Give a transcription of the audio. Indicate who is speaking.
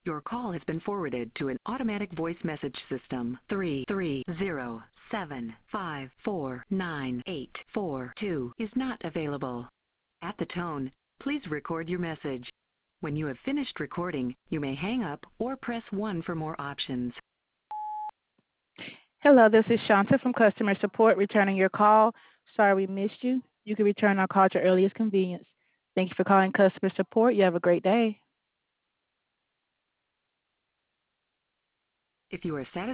Speaker 1: Your call has been forwarded to an automatic voice message system. 330-754-9842 is not available. At the tone, please record your message. When you have finished recording, you may hang up or press 1 for more options.
Speaker 2: Hello, this is Shanta from customer support returning your call. Sorry we missed you. You can return our call at your earliest convenience. Thank you for calling customer support. You have a great day.
Speaker 1: If you are satisfied